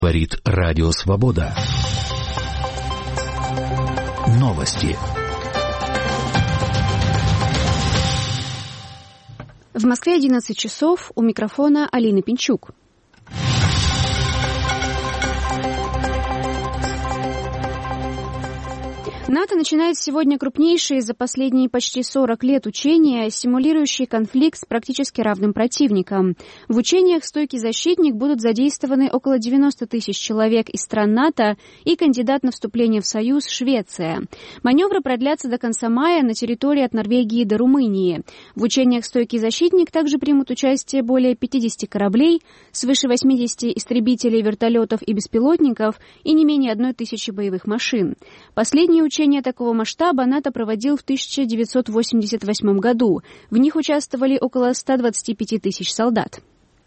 Говорит Радио Свобода. Новости. В Москве 11 часов. У микрофона Алина Пинчук. НАТО начинает сегодня крупнейшие за последние почти 40 лет учения, симулирующие конфликт с практически равным противником. В учениях «Стойкий защитник» будут задействованы около 90 тысяч человек из стран НАТО и кандидат на вступление в Союз Швеция. Маневры продлятся до конца мая на территории от Норвегии до Румынии. В учениях «Стойкий защитник» также примут участие более 50 кораблей, свыше 80 истребителей, вертолетов и беспилотников и не менее 1000 боевых машин. Последние учения такого масштаба НАТО проводил в 1988 году. В них участвовали около 125 тысяч солдат.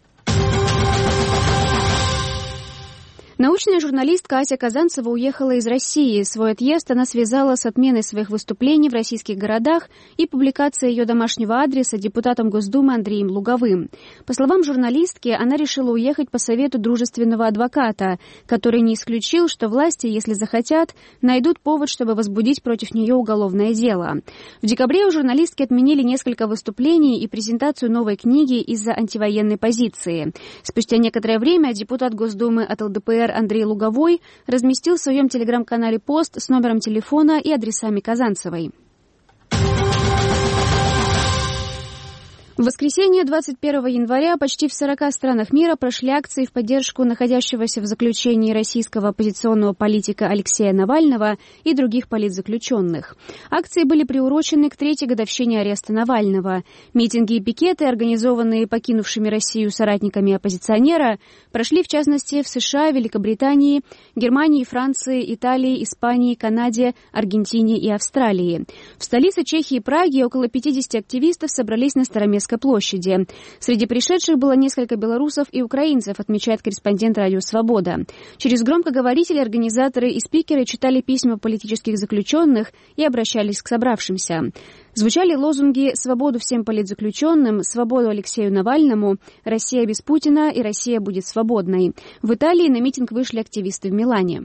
Научная журналистка Ася Казанцева уехала из России. Свой отъезд она связала с отменой своих выступлений в российских городах и публикацией ее домашнего адреса депутатом Госдумы Андреем Луговым. По словам журналистки, она решила уехать по совету дружественного адвоката, который не исключил, что власти, если захотят, найдут повод, чтобы возбудить против нее уголовное дело. В декабре у журналистки отменили несколько выступлений и презентацию новой книги из-за антивоенной позиции. Спустя некоторое время депутат Госдумы от ЛДПР Андрей Луговой разместил в своем телеграм-канале пост с номером телефона и адресами Казанцевой. В воскресенье 21 января почти в 40 странах мира прошли акции в поддержку находящегося в заключении российского оппозиционного политика Алексея Навального и других политзаключенных. Акции были приурочены к 3-й годовщине ареста Навального. Митинги и пикеты, организованные покинувшими Россию соратниками оппозиционера, прошли в частности в США, Великобритании, Германии, Франции, Италии, Испании, Канаде, Аргентине и Австралии. В столице Чехии, Праге, около 50 активистов собрались на Староместской площади. Среди пришедших было несколько белорусов и украинцев, отмечает корреспондент Радио Свобода. Через громкоговорители организаторы и спикеры читали письма политических заключенных и обращались к собравшимся. Звучали лозунги «Свободу всем политзаключенным», «Свободу Алексею Навальному», «Россия без Путина» и «Россия будет свободной». В Италии на митинг вышли активисты в Милане.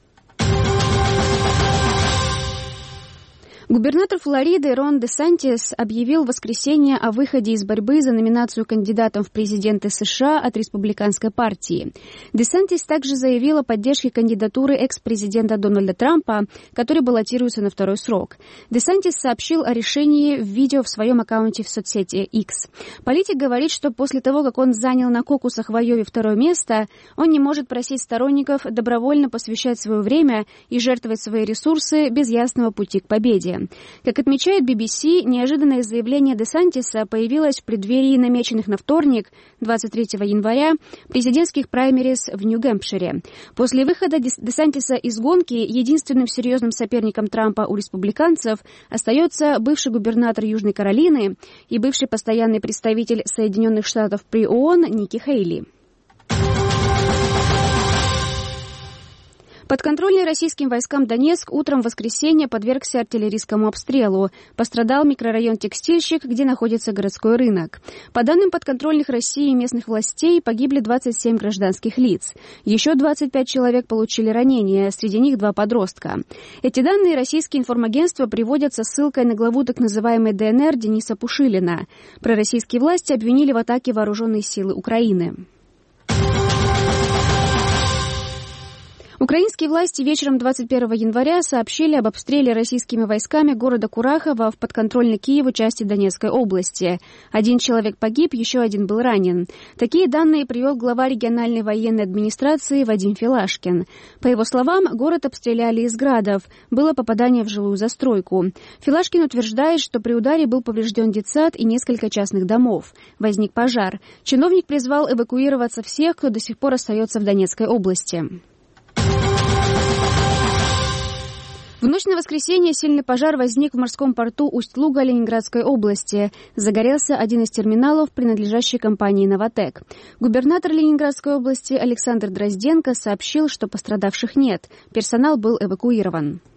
Губернатор Флориды Рон Десантис объявил в воскресенье о выходе из борьбы за номинацию кандидатом в президенты США от республиканской партии. Десантис также заявил о поддержке кандидатуры экс-президента Дональда Трампа, который баллотируется на второй срок. Десантис сообщил о решении в видео в своем аккаунте в соцсети X. Политик говорит, что после того, как он занял на кокусах в Айове 2-е место, он не может просить сторонников добровольно посвящать свое время и жертвовать свои ресурсы без ясного пути к победе. Как отмечает BBC, неожиданное заявление Десантиса появилось в преддверии намеченных на вторник, 23 января, президентских праймериз в Нью-Гэмпшире. После выхода Десантиса из гонки единственным серьезным соперником Трампа у республиканцев остается бывший губернатор Южной Каролины и бывший постоянный представитель Соединенных Штатов при ООН Ники Хейли. Подконтрольный российским войскам Донецк утром в воскресенье подвергся артиллерийскому обстрелу. Пострадал микрорайон Текстильщик, где находится городской рынок. По данным подконтрольных России и местных властей, погибли 27 гражданских лиц. Еще 25 человек получили ранения, среди них 2 подростка. Эти данные российские информагентства приводят со ссылкой на главу так называемой ДНР Дениса Пушилина. Пророссийские власти обвинили в атаке вооруженные силы Украины. Украинские власти вечером 21 января сообщили об обстреле российскими войсками города Курахово в подконтрольной Киеву части Донецкой области. 1 человек погиб, еще 1 был ранен. Такие данные привел глава региональной военной администрации Вадим Филашкин. По его словам, город обстреляли из градов. Было попадание в жилую застройку. Филашкин утверждает, что при ударе был поврежден детсад и несколько частных домов. Возник пожар. Чиновник призвал эвакуироваться всех, кто до сих пор остается в Донецкой области. В ночь на воскресенье сильный пожар возник в морском порту Усть-Луга Ленинградской области. Загорелся один из терминалов, принадлежащий компании «Новатэк». Губернатор Ленинградской области Александр Дрозденко сообщил, что пострадавших нет. Персонал был эвакуирован.